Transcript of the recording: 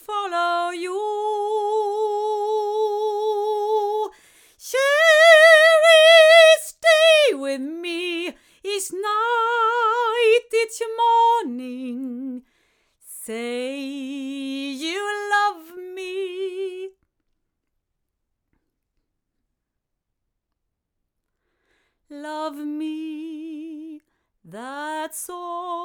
follow you. Sherry, stay with me. Each night, each morning. Say you love me. Love me, that's all.